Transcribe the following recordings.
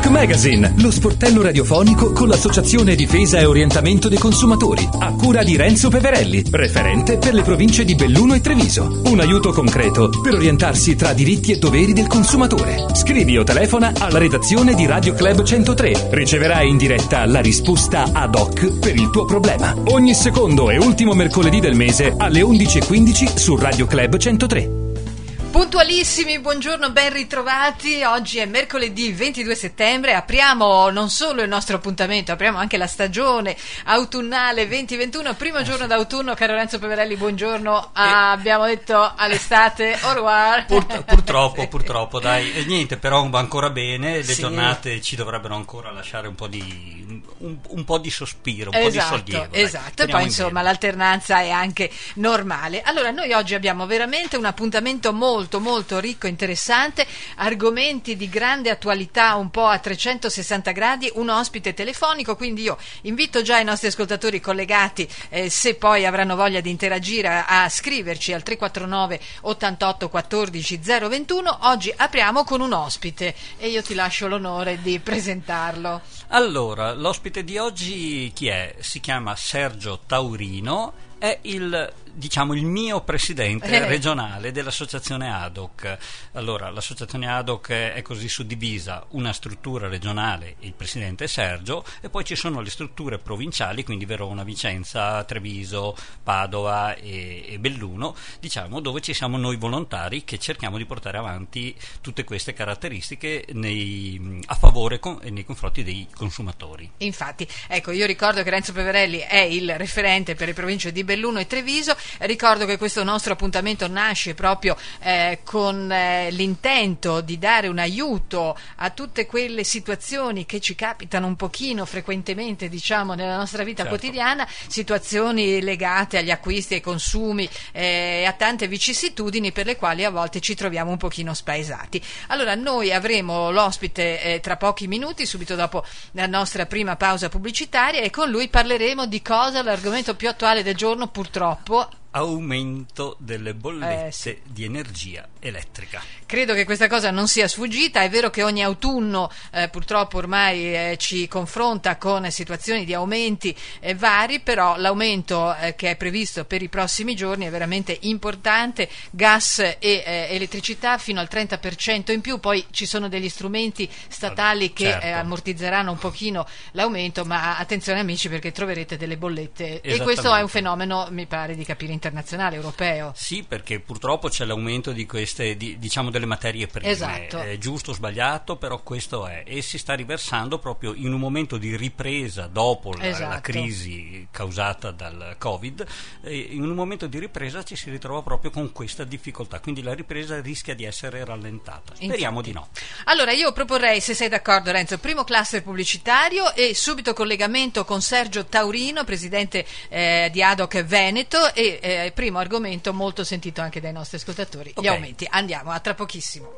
Magazine, lo sportello radiofonico con l'Associazione Difesa e Orientamento dei Consumatori, a cura di Renzo Peverelli, referente per le province di Belluno e Treviso. Un aiuto concreto per orientarsi tra diritti e doveri del consumatore. Scrivi o telefona alla redazione di Radio Club 103. Riceverai in diretta la risposta ad hoc per il tuo problema. Ogni secondo e ultimo mercoledì del mese alle 11:15 su Radio Club 103. Puntualissimi, buongiorno, ben ritrovati. Oggi è mercoledì 22 settembre, apriamo non solo il nostro appuntamento, apriamo anche la stagione autunnale 2021, primo giorno d'autunno. Caro Renzo Peverelli, buongiorno. Abbiamo detto all'estate au revoir. Purtroppo, dai, niente, però va ancora bene, le giornate ci dovrebbero ancora lasciare un po' di sospiro, un po' di sollievo. Esatto, e poi insomma l'alternanza è anche normale. Allora, noi oggi abbiamo veramente un appuntamento molto ricco, interessante, argomenti di grande attualità un po' a 360 gradi, un ospite telefonico, quindi io invito già i nostri ascoltatori collegati, se poi avranno voglia di interagire, a scriverci al 349 88 14 021. Oggi apriamo con un ospite e io ti lascio l'onore di presentarlo. Allora, l'ospite di oggi chi è? Si chiama Sergio Taurino, è il mio presidente regionale dell'associazione ADOC. Allora, l'associazione ADOC è così suddivisa: una struttura regionale, il presidente è Sergio, e poi ci sono le strutture provinciali, quindi Verona, Vicenza, Treviso, Padova e Belluno, dove ci siamo noi volontari che cerchiamo di portare avanti tutte queste caratteristiche a favore e nei confronti dei consumatori. Infatti, ecco, io ricordo che Renzo Peverelli è il referente per le province di Belluno e Treviso. Ricordo che questo nostro appuntamento nasce proprio con l'intento di dare un aiuto a tutte quelle situazioni che ci capitano un pochino frequentemente, nella nostra vita quotidiana, situazioni legate agli acquisti, ai consumi, a tante vicissitudini per le quali a volte ci troviamo un pochino spaesati. Allora, noi avremo l'ospite tra pochi minuti, subito dopo la nostra prima pausa pubblicitaria, e con lui parleremo di cosa? L'argomento più attuale del giorno, purtroppo: aumento delle bollette di energia elettrica. Credo che questa cosa non sia sfuggita. È vero che ogni autunno purtroppo ormai ci confronta con situazioni di aumenti vari, però l'aumento che è previsto per i prossimi giorni è veramente importante. Gas e elettricità fino al 30% in più. Poi ci sono degli strumenti statali che ammortizzeranno un pochino l'aumento, ma attenzione amici, perché troverete delle bollette, e questo è un fenomeno, mi pare di capire, internazionale, europeo. Sì, perché purtroppo c'è l'aumento di queste delle materie prime. Esatto. È giusto o sbagliato, però questo è, e si sta riversando proprio in un momento di ripresa dopo la crisi causata dal Covid. In un momento di ripresa ci si ritrova proprio con questa difficoltà, quindi la ripresa rischia di essere rallentata. Speriamo di no. Allora, io proporrei, se sei d'accordo Renzo, primo cluster pubblicitario e subito collegamento con Sergio Taurino, presidente di ADOC Veneto, e primo argomento molto sentito anche dai nostri ascoltatori, gli aumenti. Andiamo, a tra pochissimo.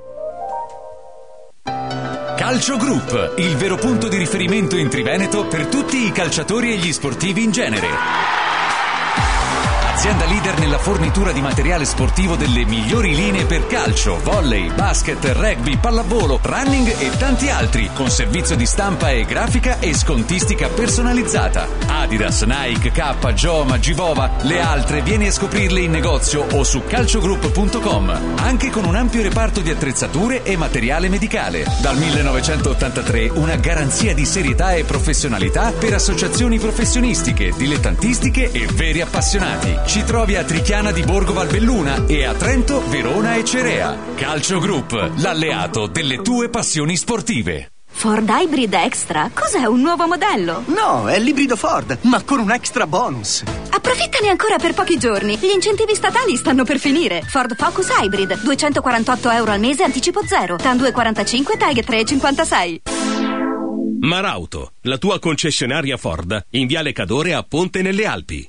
Calcio Group, il vero punto di riferimento in Triveneto per tutti i calciatori e gli sportivi in genere. Azienda leader nella fornitura di materiale sportivo delle migliori linee per calcio, volley, basket, rugby, pallavolo, running e tanti altri, con servizio di stampa e grafica e scontistica personalizzata. Adidas, Nike, K, Joma, Givova, le altre vieni a scoprirle in negozio o su calciogroup.com, anche con un ampio reparto di attrezzature e materiale medicale. Dal 1983 una garanzia di serietà e professionalità per associazioni professionistiche, dilettantistiche e veri appassionati. Ci trovi a Trichiana di Borgo Valbelluna e a Trento, Verona e Cerea. Calcio Group, l'alleato delle tue passioni sportive. Ford Hybrid Extra? Cos'è, un nuovo modello? No, è l'ibrido Ford, ma con un extra bonus. Approfittane ancora per pochi giorni. Gli incentivi statali stanno per finire. Ford Focus Hybrid, 248 euro al mese, anticipo zero. TAN 245, TAG 356. Marauto, la tua concessionaria Ford, in Viale Cadore a Ponte nelle Alpi.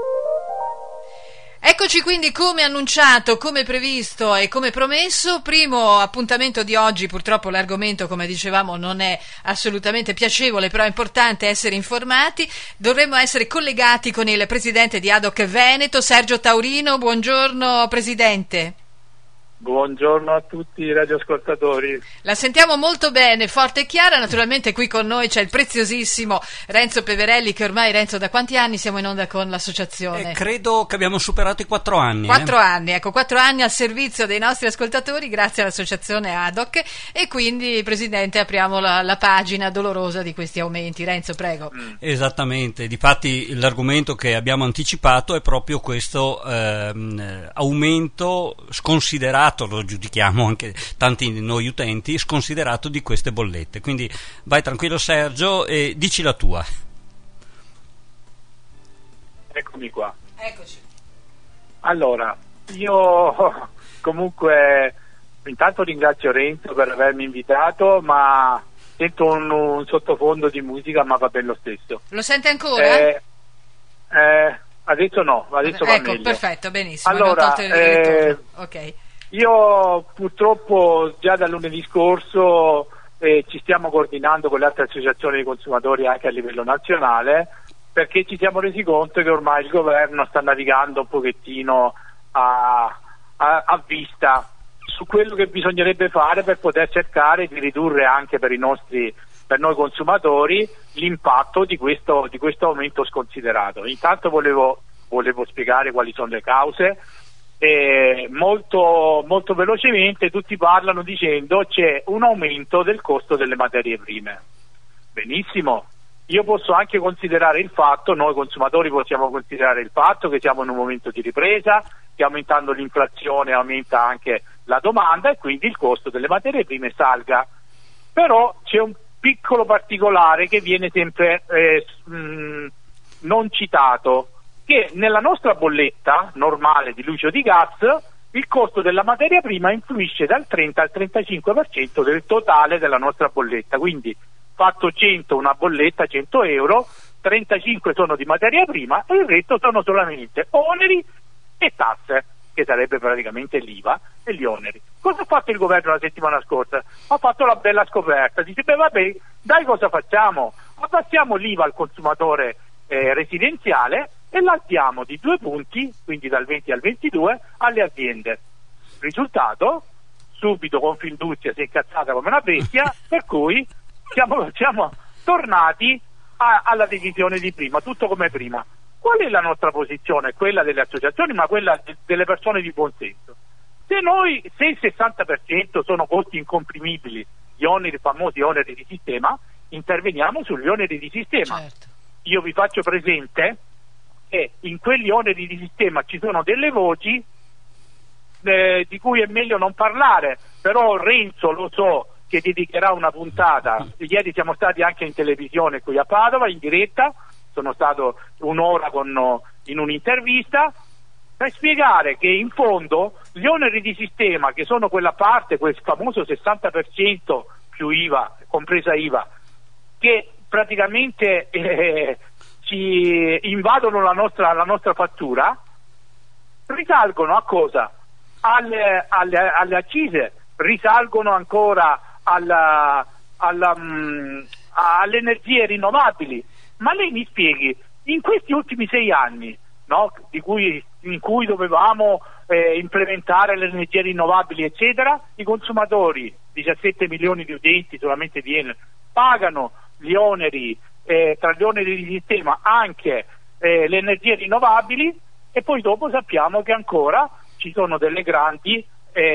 Eccoci quindi, come annunciato, come previsto e come promesso, primo appuntamento di oggi. Purtroppo l'argomento, come dicevamo, non è assolutamente piacevole, però è importante essere informati. Dovremmo essere collegati con il presidente di ADOC Veneto, Sergio Taurino. Buongiorno Presidente. Buongiorno a tutti i radioascoltatori. La sentiamo molto bene, forte e chiara. Naturalmente qui con noi c'è il preziosissimo Renzo Peverelli, che ormai, Renzo, da quanti anni siamo in onda con l'associazione? Credo che abbiamo superato i 4 anni. 4 anni, ecco, 4 anni al servizio dei nostri ascoltatori grazie all'associazione ADOC, e quindi, Presidente, apriamo la pagina dolorosa di questi aumenti. Renzo, prego. Esattamente, difatti l'argomento che abbiamo anticipato è proprio questo aumento sconsiderato, lo giudichiamo anche tanti di noi utenti, sconsiderato di queste bollette. Quindi vai tranquillo Sergio e dici la tua. Eccomi qua. Eccoci. Allora, io comunque intanto ringrazio Renzo per avermi invitato, ma sento un sottofondo di musica, ma va bene lo stesso. Lo sente ancora? Adesso no, adesso va meglio. Perfetto, benissimo. Allora, ok. Io purtroppo già da lunedì scorso ci stiamo coordinando con le altre associazioni dei consumatori anche a livello nazionale, perché ci siamo resi conto che ormai il governo sta navigando un pochettino a vista su quello che bisognerebbe fare per poter cercare di ridurre anche per noi consumatori l'impatto di questo aumento sconsiderato. Intanto volevo spiegare quali sono le cause. Molto, molto velocemente tutti parlano dicendo c'è un aumento del costo delle materie prime. Benissimo, io posso anche considerare il fatto, noi consumatori possiamo considerare il fatto che siamo in un momento di ripresa, che aumentando l'inflazione aumenta anche la domanda e quindi il costo delle materie prime salga. Però c'è un piccolo particolare che viene sempre non citato, che nella nostra bolletta normale di luce o di gas il costo della materia prima influisce dal 30 al 35% del totale della nostra bolletta. Quindi fatto 100 una bolletta, 100 euro, 35 sono di materia prima e il resto sono solamente oneri e tasse, che sarebbe praticamente l'IVA e gli oneri. Cosa ha fatto il governo la settimana scorsa? Ha fatto la bella scoperta, dice vabbè, dai, cosa facciamo? Abbassiamo l'IVA al consumatore residenziale e la diamo di 2 punti, quindi dal 20 al 22, alle aziende. Risultato, subito Confindustria si è incazzata come una bestia, per cui siamo tornati alla decisione di prima, tutto come prima. Qual è la nostra posizione? Quella delle associazioni, ma quella delle persone di buon senso. Se il 60% sono costi incomprimibili, i famosi oneri di sistema, interveniamo sugli oneri di sistema. Certo. Io vi faccio presente che in quegli oneri di sistema ci sono delle voci di cui è meglio non parlare, però Renzo lo so che dedicherà una puntata. Ieri siamo stati anche in televisione qui a Padova in diretta, sono stato un'ora in un'intervista per spiegare che in fondo gli oneri di sistema, che sono quella parte, quel famoso 60% più IVA, compresa IVA, che praticamente ci invadono la nostra fattura, risalgono a cosa? Alle accise, risalgono ancora alle energie rinnovabili. Ma lei mi spieghi, in questi ultimi 6 anni, no, in cui dovevamo implementare le energie rinnovabili eccetera, i consumatori, 17 milioni di utenti solamente di Enel, pagano gli oneri, tra gli oneri di sistema anche le energie rinnovabili, e poi dopo sappiamo che ancora ci sono delle grandi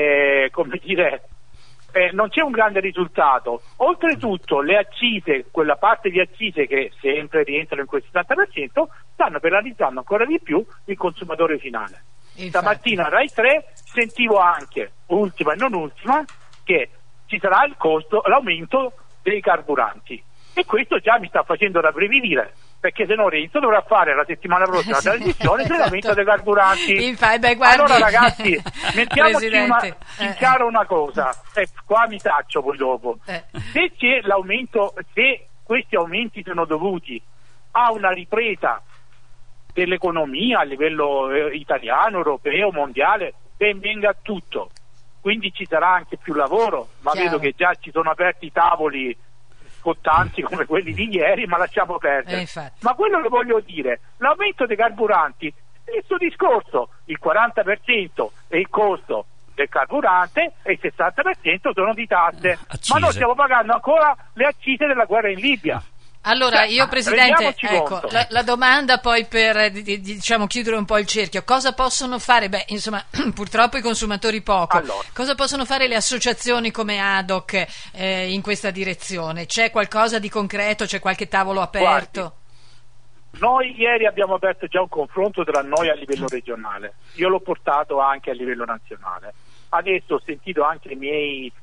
non c'è un grande risultato. Oltretutto le accise, quella parte di accise che sempre rientrano in quel 70%, stanno penalizzando ancora di più il consumatore finale. Stamattina a Rai 3 sentivo anche, ultima e non ultima, che ci sarà l'aumento dei carburanti, e questo già mi sta facendo rabbrividire, perché se no Renzo dovrà fare la settimana prossima la trasmissione sull'aumento dei carburanti. Allora ragazzi, mettiamoci in chiaro una cosa, qua mi taccio poi dopo. Se c'è l'aumento, se questi aumenti sono dovuti a una ripresa dell'economia a livello italiano, europeo, mondiale, ben venga tutto, quindi ci sarà anche più lavoro, ma vedo che già ci sono aperti tavoli scottanti come quelli di ieri, ma lasciamo perdere. Ma quello che voglio dire, l'aumento dei carburanti, stesso discorso, il 40% è il costo del carburante e il 60% sono di tasse. Accise. Ma noi stiamo pagando ancora le accise della guerra in Libia. Allora, io Presidente, conto. la domanda poi per diciamo chiudere un po' il cerchio, cosa possono fare? Beh, insomma, purtroppo i consumatori poco. Allora. Cosa possono fare le associazioni come ADOC in questa direzione? C'è qualcosa di concreto? C'è qualche tavolo aperto? Guardi, noi ieri abbiamo aperto già un confronto tra noi a livello regionale. Io l'ho portato anche a livello nazionale. Adesso ho sentito anche i miei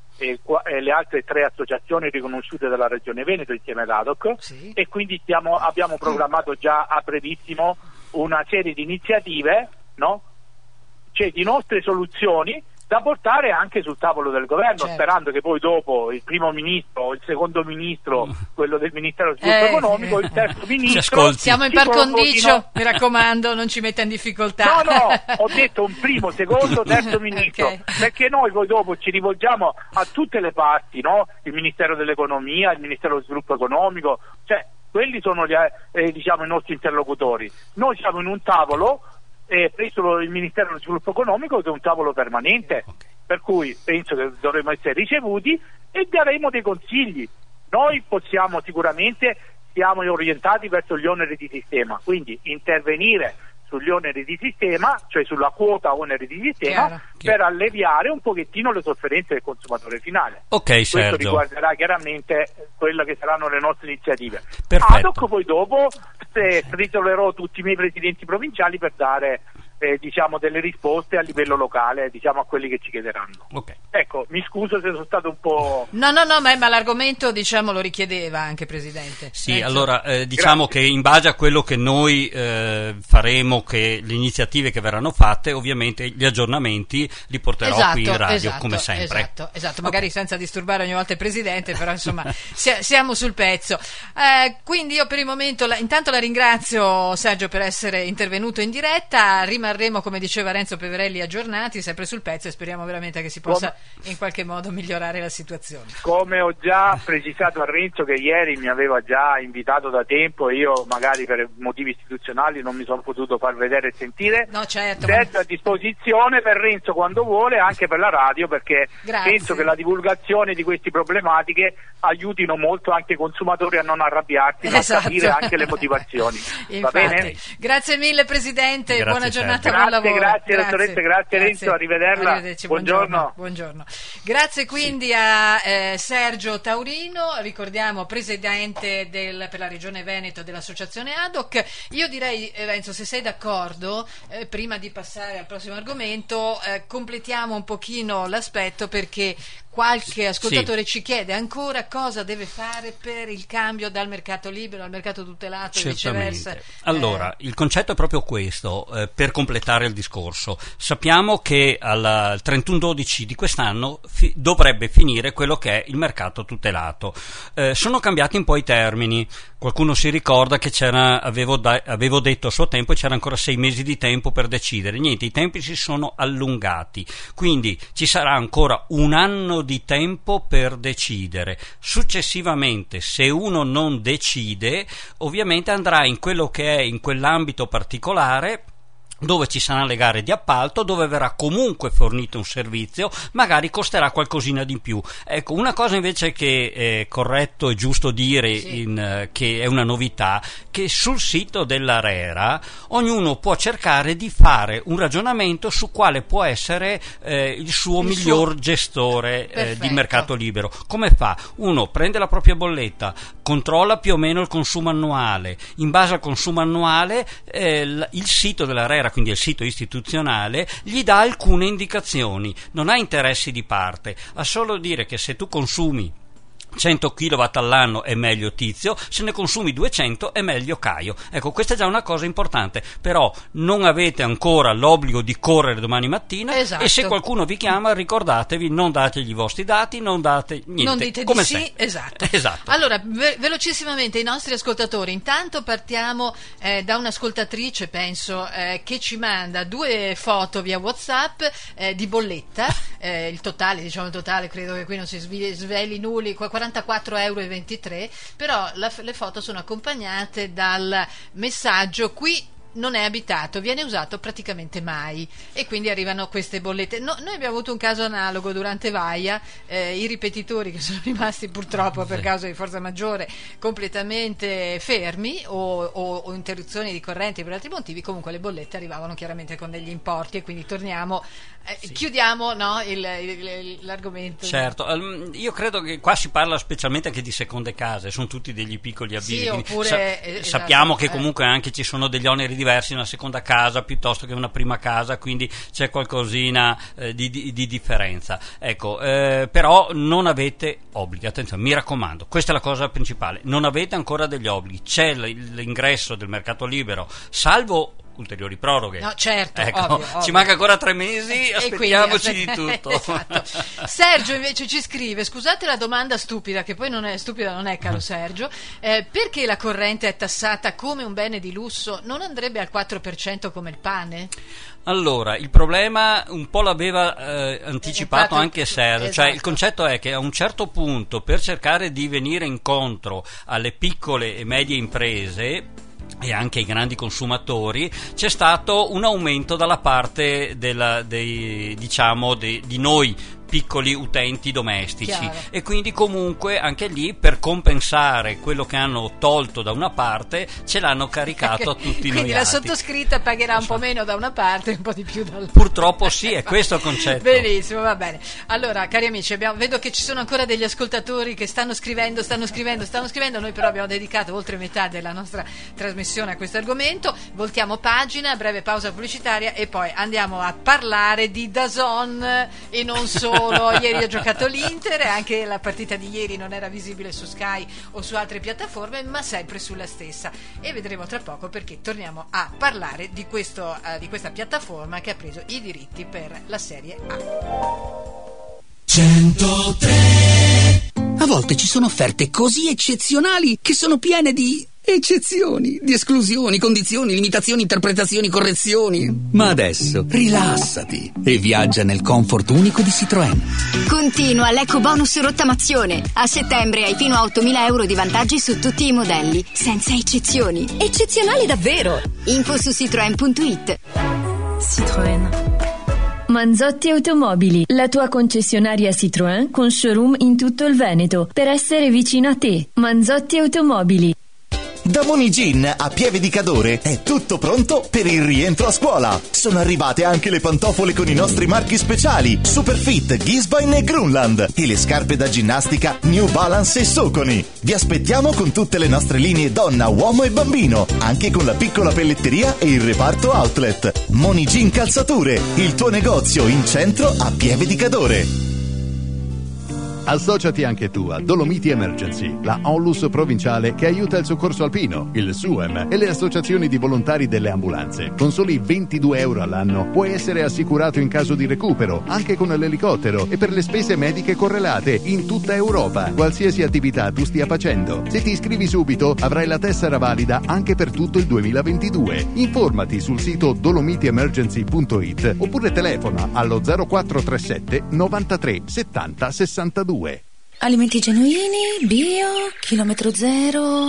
le altre 3 associazioni riconosciute dalla Regione Veneto insieme all'ADOC, sì. E quindi abbiamo programmato già a brevissimo una serie di iniziative, no? Cioè di nostre soluzioni da portare anche sul tavolo del governo, certo. Sperando che poi dopo il primo ministro o il secondo ministro, quello del Ministero dello Sviluppo Economico, il terzo ministro... Siamo in par condicio, mi raccomando, non ci metta in difficoltà. No, ho detto un primo, secondo, terzo ministro, Okay. Perché noi poi dopo ci rivolgiamo a tutte le parti, no? Il Ministero dell'Economia, il Ministero dello Sviluppo Economico, cioè quelli sono diciamo i nostri interlocutori. Noi siamo in un tavolo presso il Ministero dello Sviluppo Economico, che è un tavolo permanente, per cui penso che dovremo essere ricevuti e daremo dei consigli. Noi possiamo sicuramente, siamo orientati verso gli oneri di sistema, quindi intervenire sugli oneri di sistema, cioè sulla quota oneri di sistema, Chiaro. per alleviare un pochettino le sofferenze del consumatore finale. Ok, Questo Sergio. riguarderà chiaramente quelle che saranno le nostre iniziative. Perfetto. ADOC poi dopo ritroverò tutti i miei presidenti provinciali per dare diciamo delle risposte a livello locale, diciamo a quelli che ci chiederanno. Ok. Ecco, mi scuso se sono stato un po'... No, ma l'argomento, diciamo, lo richiedeva anche, Presidente. Sì, allora diciamo che in base a quello che noi faremo, che le iniziative che verranno fatte, ovviamente gli aggiornamenti li porterò qui in radio, come sempre. Esatto, magari senza disturbare ogni volta il Presidente, però insomma siamo sul pezzo. Quindi io per il momento intanto la ringrazio, Sergio, per essere intervenuto in diretta. Rimarremo, come diceva Renzo Peverelli, aggiornati, sempre sul pezzo, e speriamo veramente che si possa in qualche modo migliorare la situazione. Come ho già precisato a Renzo, che ieri mi aveva già invitato da tempo, io magari per motivi istituzionali non mi sono potuto far vedere e sentire. No, certo. A disposizione per Renzo quando vuole, anche per la radio, perché Grazie. penso che la divulgazione di queste problematiche aiutino molto anche i consumatori a non arrabbiarsi, ma a capire anche le motivazioni. Infatti. Va bene? Grazie mille, Presidente. Grazie, Buona giornata, Sergio. buon lavoro. Grazie, dottoressa, grazie Renzo, arrivederla. Arrivederci, Buongiorno. Buongiorno. Grazie quindi a Sergio Taurino, ricordiamo presidente per la Regione Veneto dell'associazione ADOC. Io direi, Renzo, se sei d'accordo, prima di passare al prossimo argomento, completiamo un pochino l'aspetto, perché qualche ascoltatore ci chiede ancora cosa deve fare per il cambio dal mercato libero al mercato tutelato e viceversa. Allora, il concetto è proprio questo, per completare il discorso. Sappiamo che al 31/12 di quest'anno dovrebbe finire quello che è il mercato tutelato. Sono cambiati un po' i termini. Qualcuno si ricorda che avevo detto a suo tempo c'era ancora 6 mesi di tempo per decidere. Niente, i tempi si sono allungati, quindi ci sarà ancora un anno di tempo per decidere. Successivamente, se uno non decide, ovviamente andrà in quello che è in quell'ambito particolare, dove ci saranno le gare di appalto, dove verrà comunque fornito un servizio, magari costerà qualcosina di più. Ecco, una cosa invece che è corretto e giusto dire, che è una novità, che sul sito dell'ARERA ognuno può cercare di fare un ragionamento su quale può essere il suo miglior gestore di mercato libero. Come fa? Uno prende la propria bolletta, controlla più o meno il consumo annuale, in base al consumo annuale il sito dell'ARERA, quindi il sito istituzionale, gli dà alcune indicazioni, non ha interessi di parte, ha solo dire che se tu consumi 100 kW all'anno è meglio Tizio, se ne consumi 200 è meglio Caio. Ecco, questa è già una cosa importante, però non avete ancora l'obbligo di correre domani mattina, esatto. E se qualcuno vi chiama ricordatevi, non dategli i vostri dati, non date niente, non dite come di sì, sempre. esatto. Allora, velocissimamente i nostri ascoltatori, intanto partiamo da un'ascoltatrice, penso, che ci manda 2 foto via WhatsApp di bolletta, il totale credo che qui non si sveli nulli, 44,23 €, però le foto sono accompagnate dal messaggio: qui non è abitato, viene usato praticamente mai e quindi arrivano queste bollette. Noi abbiamo avuto un caso analogo durante Vaia, i ripetitori che sono rimasti purtroppo per causa di forza maggiore completamente fermi o interruzioni di corrente per altri motivi, comunque le bollette arrivavano chiaramente con degli importi e quindi torniamo, chiudiamo l'argomento. Certo, io credo che qua si parla specialmente anche di seconde case, sono tutti degli piccoli abiti, oppure, sappiamo che comunque anche ci sono degli oneri diversi in una seconda casa piuttosto che una prima casa, quindi c'è qualcosina di differenza, ecco, però non avete obblighi, attenzione, mi raccomando, questa è la cosa principale, non avete ancora degli obblighi, c'è l'ingresso del mercato libero, salvo ulteriori proroghe. No, certo, ecco, ovvio. Ci manca ancora 3 mesi, aspettiamoci di tutto. Esatto. Sergio invece ci scrive: scusate la domanda stupida, che poi non è stupida, non è, caro Sergio, perché la corrente è tassata come un bene di lusso, non andrebbe al 4% come il pane? Allora, il problema un po' l'aveva anticipato anche Sergio, esatto. Cioè il concetto è che a un certo punto, per cercare di venire incontro alle piccole e medie imprese e anche ai grandi consumatori, c'è stato un aumento dalla parte di noi piccoli utenti domestici. Chiaro. E quindi comunque anche lì, per compensare quello che hanno tolto da una parte, ce l'hanno caricato a tutti noi quindi la altri. sottoscritta pagherà un po' meno da una parte e un po' di più dall'altra. Purtroppo sì, è questo il concetto. Benissimo, va bene. Allora, cari amici, vedo che ci sono ancora degli ascoltatori che stanno scrivendo. Noi però abbiamo dedicato oltre metà della nostra trasmissione a questo argomento. Voltiamo pagina, breve pausa pubblicitaria e poi andiamo a parlare di DAZN e non solo. Ieri ha giocato l'Inter, anche la partita di ieri non era visibile su Sky o su altre piattaforme, ma sempre sulla stessa, e vedremo tra poco perché torniamo a parlare di questa piattaforma che ha preso i diritti per la Serie A. 103. A volte ci sono offerte così eccezionali che sono piene di eccezioni, di esclusioni, condizioni, limitazioni, interpretazioni, correzioni. Ma adesso rilassati e viaggia nel comfort unico di Citroën. Continua l'eco bonus rottamazione. A settembre hai fino a 8.000 euro di vantaggi su tutti i modelli, senza eccezioni. Eccezionali davvero! Info su citroen.it. Citroën. Manzotti Automobili, la tua concessionaria Citroën con showroom in tutto il Veneto, per essere vicino a te. Manzotti Automobili. Da Monigin a Pieve di Cadore è tutto pronto per il rientro a scuola. Sono arrivate anche le pantofole con i nostri marchi speciali Superfit, Gisbine e Grunland, e le scarpe da ginnastica New Balance e Soconi. Vi aspettiamo con tutte le nostre linee donna, uomo e bambino, anche con la piccola pelletteria e il reparto outlet. Monigin Calzature, il tuo negozio in centro a Pieve di Cadore. Associati anche tu a Dolomiti Emergency, la onlus provinciale che aiuta il soccorso alpino, il SUEM e le associazioni di volontari delle ambulanze. Con soli 22 euro all'anno puoi essere assicurato in caso di recupero, anche con l'elicottero, e per le spese mediche correlate in tutta Europa, qualsiasi attività tu stia facendo. Se ti iscrivi subito avrai la tessera valida anche per tutto il 2022. Informati sul sito dolomitiemergency.it oppure telefona allo 0437 93 70 62. Alimenti genuini, bio, chilometro zero.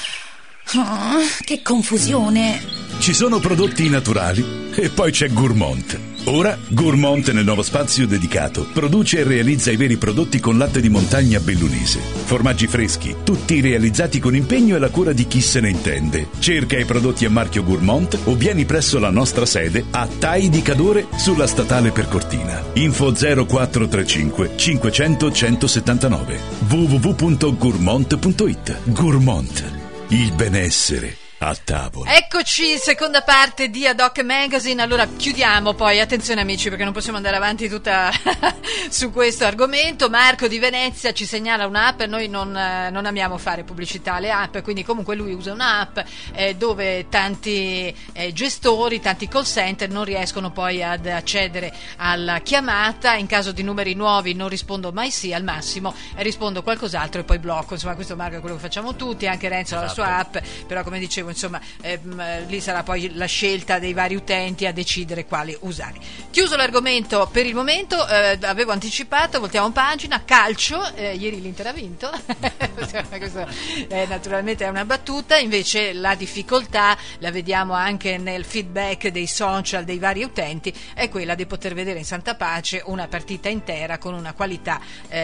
Oh, che confusione. Ci sono prodotti naturali e poi c'è Gourmont. Ora Gourmont, nel nuovo spazio dedicato, produce e realizza i veri prodotti con latte di montagna bellunese. Formaggi freschi, tutti realizzati con impegno e la cura di chi se ne intende. Cerca i prodotti a marchio Gourmont o vieni presso la nostra sede a Tai di Cadore sulla statale per Cortina. Info 0435 500 179 www.gourmont.it. Gourmont, il benessere a tavola. Eccoci, seconda parte di Ad Hoc Magazine. Allora chiudiamo poi, attenzione amici, perché non possiamo andare avanti tutta su questo argomento. Marco di Venezia ci segnala un'app. Noi non amiamo fare pubblicità alle app, quindi comunque lui usa un'app dove tanti gestori, tanti call center non riescono poi ad accedere alla chiamata. In caso di numeri nuovi non rispondo mai sì, al massimo rispondo qualcos'altro e poi blocco. Insomma, questo Marco è quello che facciamo tutti, anche Renzo ha la sua app, però come dicevo, insomma lì sarà poi la scelta dei vari utenti a decidere quali usare. Chiuso l'argomento per il momento, avevo anticipato, voltiamo pagina, calcio, ieri l'Inter ha vinto, questo naturalmente è una battuta, invece la difficoltà la vediamo anche nel feedback dei social dei vari utenti, è quella di poter vedere in santa pace una partita intera con una qualità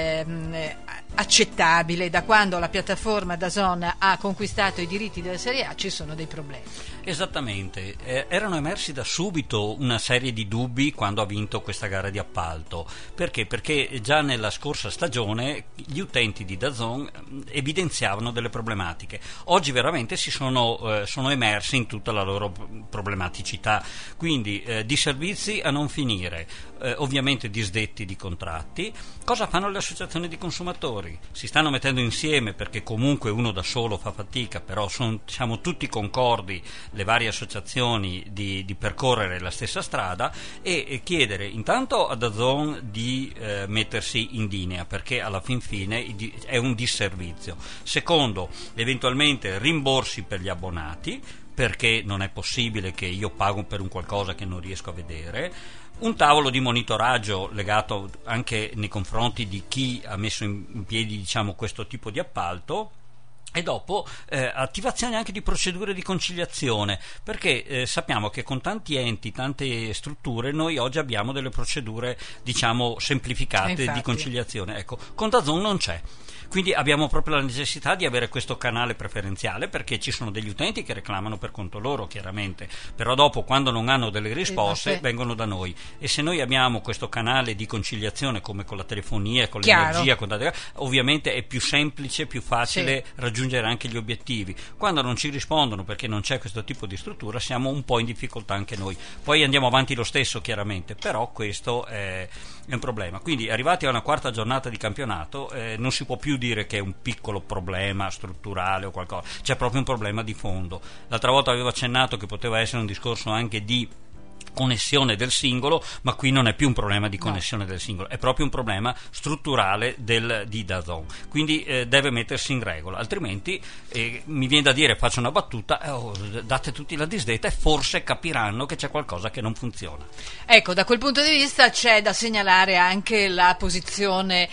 accettabile. Da quando la piattaforma DAZN ha conquistato i diritti della Serie A ci sono dei problemi. Esattamente, erano emersi da subito una serie di dubbi quando ha vinto questa gara di appalto. Perché? Perché già nella scorsa stagione gli utenti di DAZN evidenziavano delle problematiche. Oggi veramente sono emersi in tutta la loro problematicità, quindi disservizi a non finire, ovviamente disdetti di contratti. Cosa fanno le associazioni di consumatori? Si stanno mettendo insieme, perché comunque uno da solo fa fatica, però siamo tutti concordi, le varie associazioni, di percorrere la stessa strada e chiedere intanto a DAZN di mettersi in linea, perché alla fin fine è un disservizio. Secondo, eventualmente rimborsi per gli abbonati, perché non è possibile che io pago per un qualcosa che non riesco a vedere. Un tavolo di monitoraggio legato anche nei confronti di chi ha messo in piedi, diciamo, questo tipo di appalto. E dopo attivazione anche di procedure di conciliazione, perché sappiamo che con tanti enti, tante strutture, noi oggi abbiamo delle procedure, diciamo, semplificate di conciliazione. Ecco, con DAZN non c'è. Quindi abbiamo proprio la necessità di avere questo canale preferenziale, perché ci sono degli utenti che reclamano per conto loro, chiaramente, però dopo, quando non hanno delle risposte, vengono da noi. E se noi abbiamo questo canale di conciliazione, come con la telefonia, con l'energia, ovviamente è più semplice, più facile raggiungere anche gli obiettivi. Quando non ci rispondono perché non c'è questo tipo di struttura, siamo un po' in difficoltà anche noi. Poi andiamo avanti lo stesso, chiaramente, però questo è un problema. Quindi, arrivati a una quarta giornata di campionato, non si può più dire che è un piccolo problema strutturale o qualcosa, c'è proprio un problema di fondo. L'altra volta avevo accennato che poteva essere un discorso anche di connessione del singolo, ma qui non è più un problema di connessione del singolo, è proprio un problema strutturale di DAZN, quindi deve mettersi in regola, altrimenti mi viene da dire, faccio una battuta, date tutti la disdetta e forse capiranno che c'è qualcosa che non funziona. Ecco, da quel punto di vista c'è da segnalare anche la posizione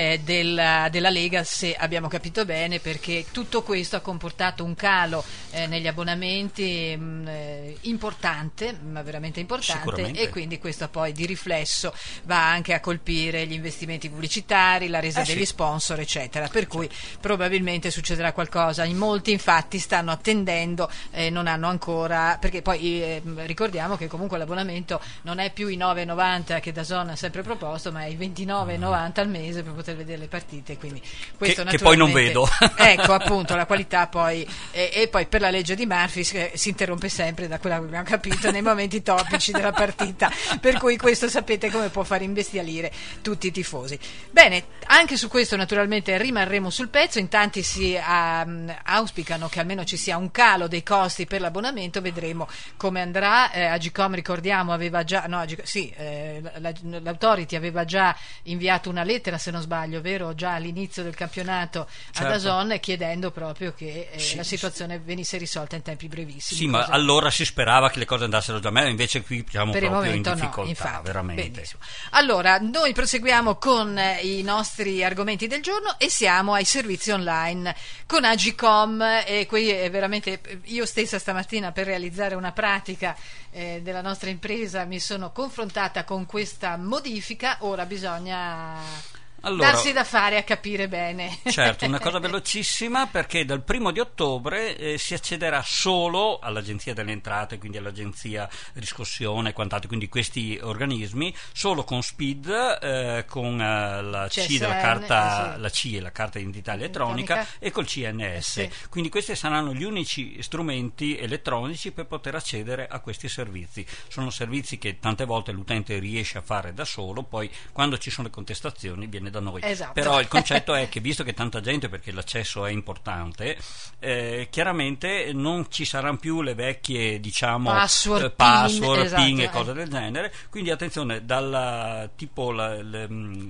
della Lega, se abbiamo capito bene, perché tutto questo ha comportato un calo negli abbonamenti importante, ma veramente importante, e quindi questo poi di riflesso va anche a colpire gli investimenti pubblicitari, la resa degli sponsor, eccetera, per cui probabilmente succederà qualcosa. In molti infatti stanno attendendo, non hanno ancora, perché poi ricordiamo che comunque l'abbonamento non è più i 9,90 che DAZN ha sempre proposto, ma è i 29,90 al mese per poter vedere le partite, quindi questo che poi non vedo. Ecco, appunto, la qualità poi e poi per la legge di Murphy si interrompe sempre, da quello che abbiamo capito, nei momenti topici della partita, per cui questo sapete come può far imbestialire tutti i tifosi. Bene, anche su questo naturalmente rimarremo sul pezzo. In tanti si auspicano che almeno ci sia un calo dei costi per l'abbonamento, vedremo come andrà. Agcom, ricordiamo, aveva già l'Authority aveva già inviato una lettera, se non sbaglio, vero, già all'inizio del campionato a DAZN, chiedendo proprio che la situazione venisse risolta in tempi brevissimi. Sì, ma allora si sperava che le cose andassero già meglio, invece qui siamo per proprio il momento in difficoltà, no, infatti, veramente. Benissimo. Allora, noi proseguiamo con i nostri argomenti del giorno e siamo ai servizi online con Agcom, e qui è veramente, io stessa stamattina per realizzare una pratica della nostra impresa mi sono confrontata con questa modifica. Ora bisogna darsi da fare a capire bene. Certo, una cosa velocissima, perché dal 1 di ottobre si accederà solo all'Agenzia delle Entrate, quindi all'Agenzia Riscossione e quant'altro, quindi questi organismi, solo con SPID, con la CSN, della carta, la CIE, la carta di identità elettronica, e col CNS. Quindi questi saranno gli unici strumenti elettronici per poter accedere a questi servizi. Sono servizi che tante volte l'utente riesce a fare da solo, poi quando ci sono le contestazioni viene da noi. Però il concetto è che, visto che tanta gente, perché l'accesso è importante, chiaramente non ci saranno più le vecchie, diciamo, password, PIN e cose del genere, quindi attenzione, dal tipo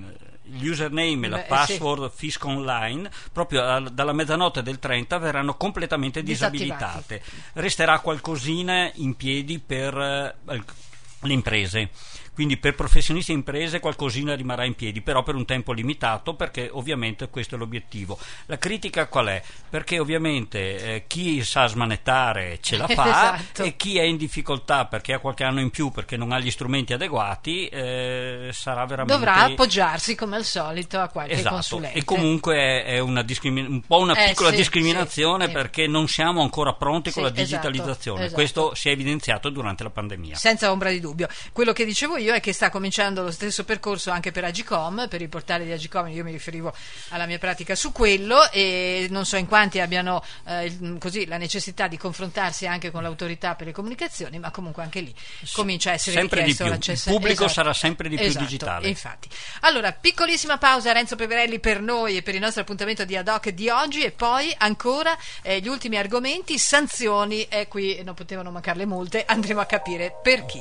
username e la password Fisco Online proprio dalla mezzanotte del 30 verranno completamente disabilitate. Resterà qualcosina in piedi per le imprese. Quindi per professionisti e imprese qualcosina rimarrà in piedi, però per un tempo limitato, perché ovviamente questo è l'obiettivo. La critica qual è? Perché ovviamente chi sa smanettare ce la fa, esatto. E chi è in difficoltà perché ha qualche anno in più, perché non ha gli strumenti adeguati, sarà veramente... dovrà appoggiarsi come al solito a qualche consulente. E comunque è una un po' una piccola discriminazione, perché non siamo ancora pronti con la digitalizzazione. Esatto. Questo si è evidenziato durante la pandemia. Senza ombra di dubbio. Quello che dicevo io è che sta cominciando lo stesso percorso anche per Agicom, per il portale di Agicom. Io mi riferivo alla mia pratica su quello, e non so in quanti abbiano così la necessità di confrontarsi anche con l'autorità per le comunicazioni, ma comunque anche lì comincia a essere sempre richiesto di più. l'accesso. Il pubblico sarà sempre di più digitale. Infatti. Allora, piccolissima pausa, Renzo Peverelli per noi e per il nostro appuntamento di Ad Hoc di oggi, e poi ancora gli ultimi argomenti, sanzioni, e qui non potevano mancare le multe, andremo a capire per chi.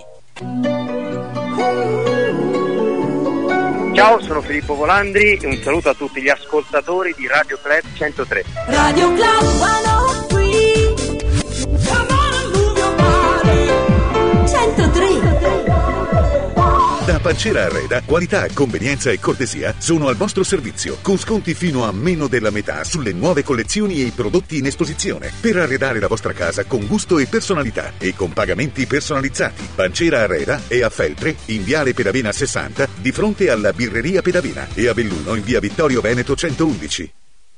Ciao, sono Filippo Volandri e un saluto a tutti gli ascoltatori di Radio Club 103. Radio Club 103. Come on, move your body. 103. Da Pancera Arreda, qualità, convenienza e cortesia sono al vostro servizio, con sconti fino a meno della metà sulle nuove collezioni e i prodotti in esposizione, per arredare la vostra casa con gusto e personalità e con pagamenti personalizzati. Pancera Arreda è a Feltre, in Viale Pedavena 60, di fronte alla birreria Pedavena, e a Belluno in via Vittorio Veneto 111.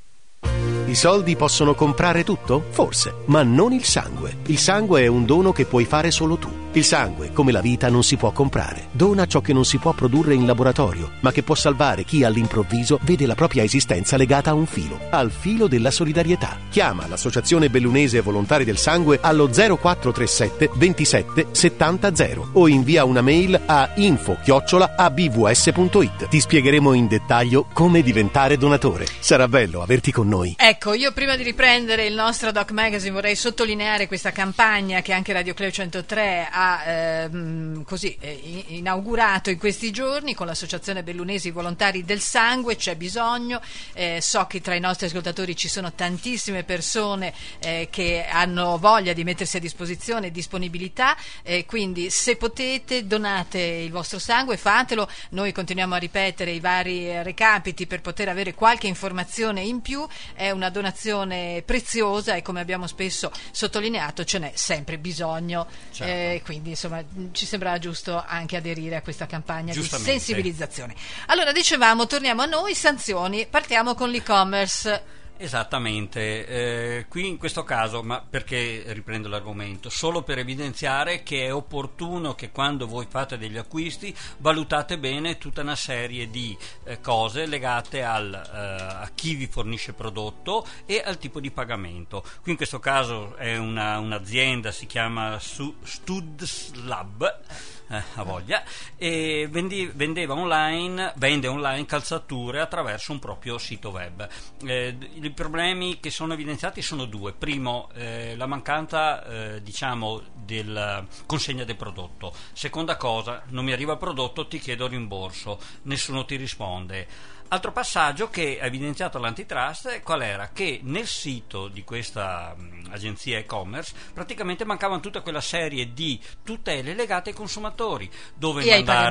I soldi possono comprare tutto? Forse, ma non il sangue. Il sangue è un dono che puoi fare solo tu. Il sangue, come la vita, non si può comprare. Dona ciò che non si può produrre in laboratorio, ma che può salvare chi all'improvviso vede la propria esistenza legata a un filo, al filo della solidarietà. Chiama l'Associazione Bellunese Volontari del Sangue allo 0437 27 70 0 o invia una mail a info@abvs.it. Ti spiegheremo in dettaglio come diventare donatore. Sarà bello averti con noi. Ecco, io prima di riprendere il nostro Doc Magazine vorrei sottolineare questa campagna che anche Radio Club 103 ha inaugurato in questi giorni con l'Associazione Bellunesi Volontari del Sangue. C'è bisogno, so che tra i nostri ascoltatori ci sono tantissime persone che hanno voglia di mettersi a disposizione e disponibilità, quindi se potete donate il vostro sangue, fatelo. Noi continuiamo a ripetere i vari recapiti per poter avere qualche informazione in più. È una donazione preziosa e, come abbiamo spesso sottolineato, ce n'è sempre bisogno. Certo. Quindi insomma ci sembrava giusto anche aderire a questa campagna di sensibilizzazione. Allora, dicevamo, torniamo a noi, sanzioni, partiamo con l'e-commerce. Esattamente, qui in questo caso, ma perché riprendo l'argomento? Solo per evidenziare che è opportuno che quando voi fate degli acquisti valutate bene tutta una serie di cose legate a chi vi fornisce prodotto e al tipo di pagamento. Qui in questo caso è un'azienda, si chiama Studslab, a voglia, e vende online calzature attraverso un proprio sito web. I problemi che sono evidenziati sono due. Primo, la mancanza della consegna del prodotto. Seconda cosa, non mi arriva il prodotto, ti chiedo rimborso, nessuno ti risponde. Altro passaggio che ha evidenziato l'antitrust, qual era? Che nel sito di questa agenzia e-commerce praticamente mancavano tutta quella serie di tutele legate ai consumatori, dove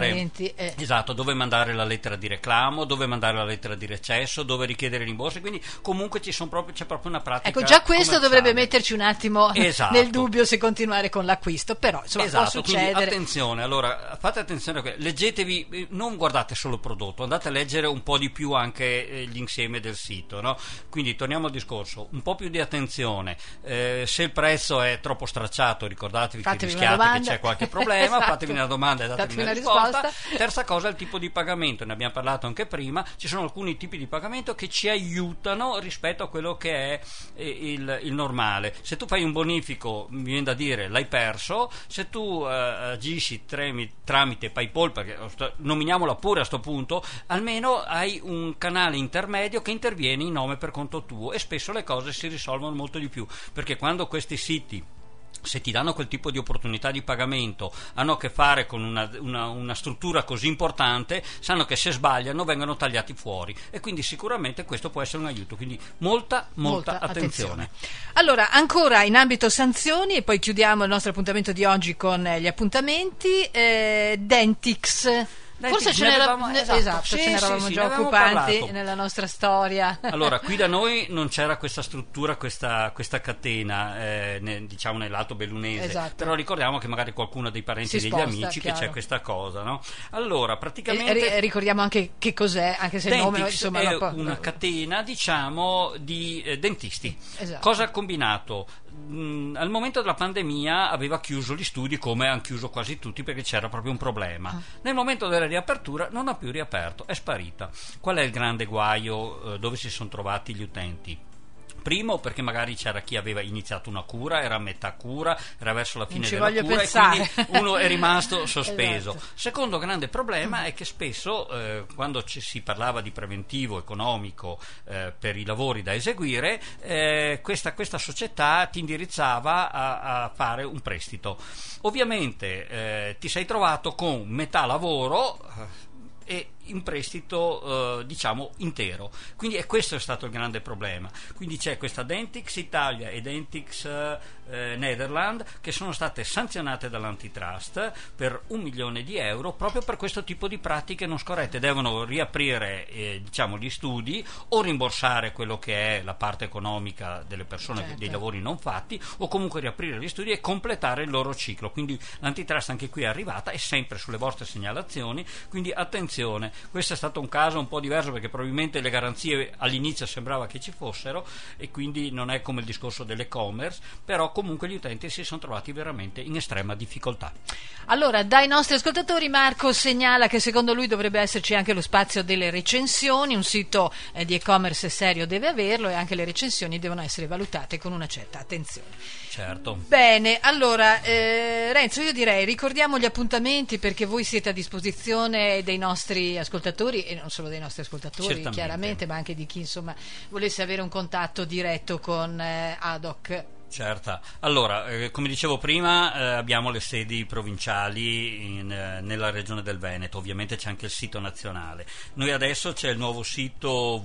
mandare la lettera di reclamo, dove mandare la lettera di recesso, dove richiedere rimborsi, quindi comunque c'è proprio una pratica. Ecco, già questo dovrebbe metterci un attimo nel dubbio se continuare con l'acquisto, però insomma può succedere. Quindi attenzione, allora fate attenzione, leggetevi, non guardate solo il prodotto, andate a leggere un po' di più anche l'insieme del sito, no? Quindi torniamo al discorso, un po' più di attenzione, se il prezzo è troppo stracciato ricordatevi che rischiate che c'è qualche problema. Esatto. Fatevi una domanda e datevi una risposta. Terza cosa, il tipo di pagamento, ne abbiamo parlato anche prima, ci sono alcuni tipi di pagamento che ci aiutano rispetto a quello che è il normale. Se tu fai un bonifico, mi viene da dire, l'hai perso. Se tu agisci tramite PayPal, perché nominiamola pure a sto punto, almeno hai un canale intermedio che interviene in nome per conto tuo, e spesso le cose si risolvono molto di più, perché quando questi siti se ti danno quel tipo di opportunità di pagamento, hanno a che fare con una struttura così importante, sanno che se sbagliano vengono tagliati fuori, e quindi sicuramente questo può essere un aiuto, quindi molta attenzione. Allora, ancora in ambito sanzioni, e poi chiudiamo il nostro appuntamento di oggi con gli appuntamenti. Dentix. Forse ce n'eravamo già occupati nella nostra storia. Allora, qui da noi non c'era questa struttura, questa catena, diciamo nell'Alto Bellunese, esatto. Però ricordiamo che magari qualcuno dei parenti degli amici, chiaro, che c'è questa cosa, no? Allora, praticamente ricordiamo anche che cos'è, anche se il nome, insomma, è una catena, diciamo, di dentisti. Esatto. Cosa ha combinato? Al momento della pandemia aveva chiuso gli studi, come hanno chiuso quasi tutti, perché c'era proprio un problema. Nel momento della riapertura non ha più riaperto, è sparita. Qual è il grande guaio dove si sono trovati gli utenti? Primo, perché magari c'era chi aveva iniziato una cura, era a metà cura, era verso la fine della cura, pensare. E quindi uno è rimasto sospeso. Esatto. Secondo grande problema è che spesso quando si parlava di preventivo economico per i lavori da eseguire, questa società ti indirizzava a fare un prestito. Ovviamente ti sei trovato con metà lavoro e in prestito diciamo intero, quindi questo è stato il grande problema. Quindi c'è questa Dentix Italia e Dentix Netherlands che sono state sanzionate dall'antitrust per €1 milione proprio per questo tipo di pratiche non scorrette. Devono riaprire diciamo gli studi o rimborsare quello che è la parte economica delle persone, certo, dei lavori non fatti, o comunque riaprire gli studi e completare il loro ciclo. Quindi l'antitrust anche qui è arrivata, è sempre sulle vostre segnalazioni, quindi attenzione. Questo è stato un caso un po' diverso perché probabilmente le garanzie all'inizio sembrava che ci fossero e quindi non è come il discorso dell'e-commerce, però comunque gli utenti si sono trovati veramente in estrema difficoltà. Allora, dai nostri ascoltatori Marco segnala che secondo lui dovrebbe esserci anche lo spazio delle recensioni, un sito di e-commerce serio deve averlo, e anche le recensioni devono essere valutate con una certa attenzione. Certo. Bene, allora Renzo, io direi ricordiamo gli appuntamenti, perché voi siete a disposizione dei nostri ascoltatori, e non solo dei nostri ascoltatori, certamente, chiaramente, ma anche di chi insomma volesse avere un contatto diretto con ADOC. Certo, allora come dicevo prima abbiamo le sedi provinciali nella regione del Veneto, ovviamente c'è anche il sito nazionale. Noi adesso c'è il nuovo sito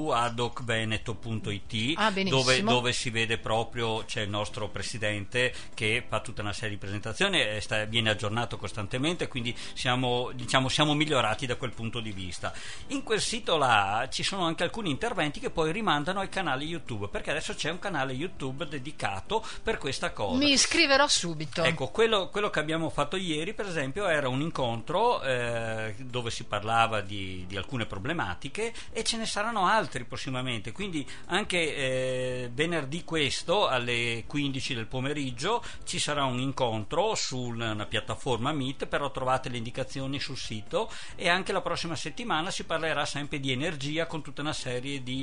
www.adocveneto.it dove si vede proprio, c'è il nostro presidente che fa tutta una serie di presentazioni e viene aggiornato costantemente, quindi siamo migliorati da quel punto di vista. In quel sito là ci sono anche alcuni interventi che poi rimandano ai canali YouTube, perché adesso c'è un canale YouTube dedicato per questa cosa. Mi iscriverò subito. Ecco, quello che abbiamo fatto ieri, per esempio, era un incontro dove si parlava di alcune problematiche, e ce ne saranno altri prossimamente, quindi anche venerdì questo alle 15 del pomeriggio ci sarà un incontro su una piattaforma Meet, però trovate le indicazioni sul sito, e anche la prossima settimana si parlerà sempre di energia con tutta una serie di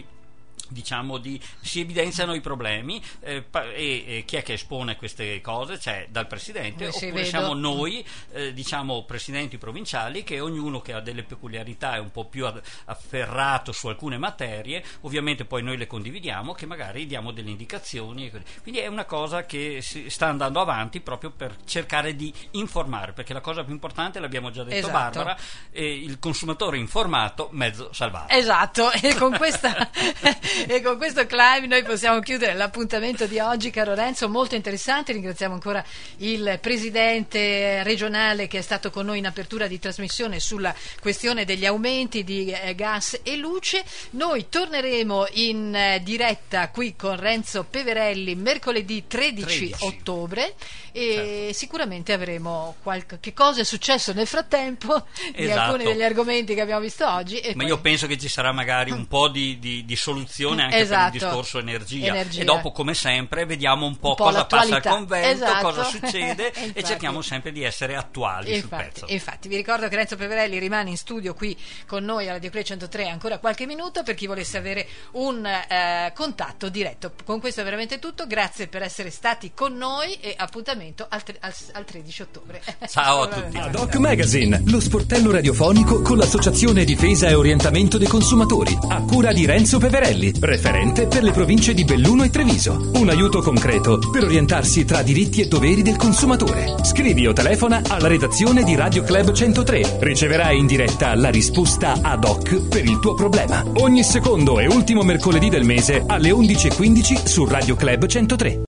si evidenziano i problemi e chi è che espone queste cose? C'è dal presidente, oppure siamo noi presidenti provinciali, che ognuno che ha delle peculiarità è un po' più afferrato su alcune materie, ovviamente poi noi le condividiamo, che magari diamo delle indicazioni, quindi è una cosa che si sta andando avanti proprio per cercare di informare, perché la cosa più importante, l'abbiamo già detto, esatto, Barbara, il consumatore informato, mezzo salvato. Esatto, e con questo clive noi possiamo chiudere l'appuntamento di oggi, caro Renzo, molto interessante. Ringraziamo ancora il presidente regionale che è stato con noi in apertura di trasmissione sulla questione degli aumenti di gas e luce. Noi torneremo in diretta qui con Renzo Peverelli mercoledì 13 ottobre e certo, sicuramente avremo che cosa è successo nel frattempo, esatto, di alcuni degli argomenti che abbiamo visto oggi. Ma io penso che ci sarà magari un po' di soluzione anche, esatto, per il discorso energia, e dopo, come sempre, vediamo un po' cosa passa al convento, esatto, cosa succede e cerchiamo sempre di essere attuali sul pezzo. Infatti vi ricordo che Renzo Peverelli rimane in studio qui con noi a Radio Club 103 ancora qualche minuto, per chi volesse avere un contatto diretto. Con questo è veramente tutto, grazie per essere stati con noi e appuntamento al 13 ottobre. Ciao a tutti. ADOC Magazine, lo sportello radiofonico con l'associazione Difesa e Orientamento dei Consumatori, a cura di Renzo Peverelli. Automobili, referente per le province di Belluno e Treviso. Un aiuto concreto per orientarsi tra diritti e doveri del consumatore. Scrivi o telefona alla redazione di Radio Club 103. Riceverai in diretta la risposta ad hoc per il tuo problema. Ogni secondo e ultimo mercoledì del mese alle 11:15 su Radio Club 103.